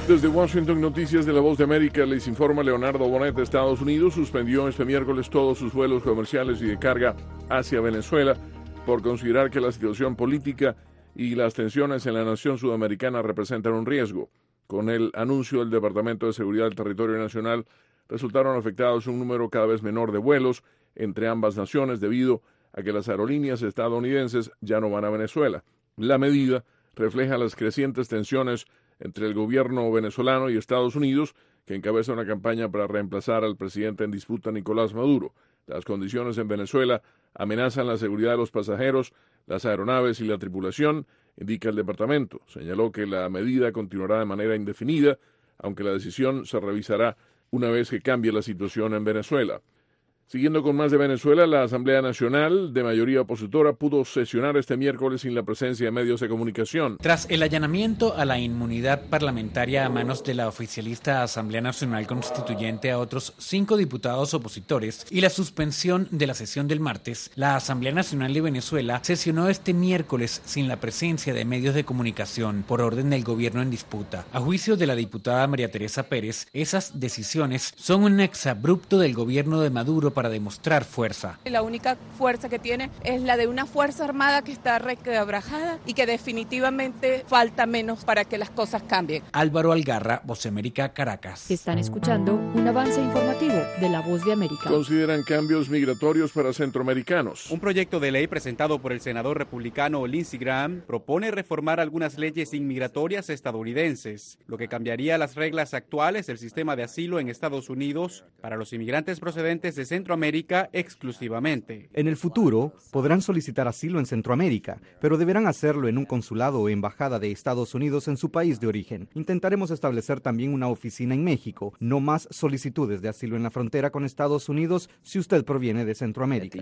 Desde Washington, Noticias de la Voz de América, les informa Leonardo Bonet. De Estados Unidos suspendió este miércoles todos sus vuelos comerciales y de carga hacia Venezuela por considerar que la situación política y las tensiones en la nación sudamericana representan un riesgo. Con el anuncio del Departamento de Seguridad del Territorio Nacional, resultaron afectados un número cada vez menor de vuelos entre ambas naciones debido a que las aerolíneas estadounidenses ya no van a Venezuela. La medida refleja las crecientes tensiones entre el gobierno venezolano y Estados Unidos, que encabeza una campaña para reemplazar al presidente en disputa Nicolás Maduro. Las condiciones en Venezuela amenazan la seguridad de los pasajeros, las aeronaves y la tripulación, indica el departamento. Señaló que la medida continuará de manera indefinida, aunque la decisión se revisará una vez que cambie la situación en Venezuela. Siguiendo con más de Venezuela, la Asamblea Nacional, de mayoría opositora, pudo sesionar este miércoles sin la presencia de medios de comunicación. Tras el allanamiento a la inmunidad parlamentaria a manos de la oficialista Asamblea Nacional Constituyente a otros 5 diputados opositores y la suspensión de la sesión del martes, la Asamblea Nacional de Venezuela sesionó este miércoles sin la presencia de medios de comunicación por orden del gobierno en disputa. A juicio de la diputada María Teresa Pérez, esas decisiones son un exabrupto del gobierno de Maduro para demostrar fuerza. La única fuerza que tiene es la de una fuerza armada que está requebrajada y que definitivamente falta menos para que las cosas cambien. Álvaro Algarra, Voz de América, Caracas. Están escuchando un avance informativo de la Voz de América. Consideran cambios migratorios para centroamericanos. Un proyecto de ley presentado por el senador republicano Lindsey Graham propone reformar algunas leyes inmigratorias estadounidenses, lo que cambiaría las reglas actuales del sistema de asilo en Estados Unidos para los inmigrantes procedentes de Centroamérica exclusivamente. En el futuro, podrán solicitar asilo en Centroamérica, pero deberán hacerlo en un consulado o embajada de Estados Unidos en su país de origen. Intentaremos establecer también una oficina en México. No más solicitudes de asilo en la frontera con Estados Unidos si usted proviene de Centroamérica.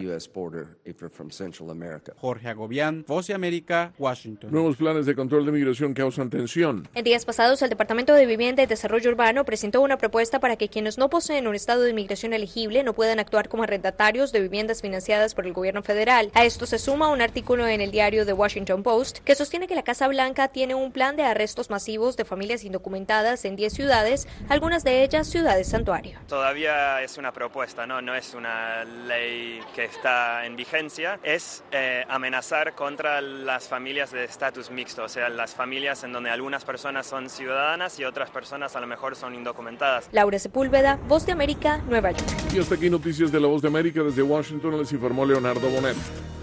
Jorge Agobián, Voz de América, Washington. Nuevos planes de control de migración causan tensión. En días pasados, el Departamento de Vivienda y Desarrollo Urbano presentó una propuesta para que quienes no poseen un estado de inmigración elegible no puedan actuar como arrendatarios de viviendas financiadas por el gobierno federal. A esto se suma un artículo en el diario The Washington Post que sostiene que la Casa Blanca tiene un plan de arrestos masivos de familias indocumentadas en 10 ciudades, algunas de ellas ciudades santuario. Todavía es una propuesta, no es una ley que está en vigencia. Es amenazar contra las familias de estatus mixto, o sea, las familias en donde algunas personas son ciudadanas y otras personas a lo mejor son indocumentadas. Laura Sepúlveda, Voz de América, Nueva York. Y hasta aquí Noticias de la Voz de América. Desde Washington les informó Leonardo Bonet.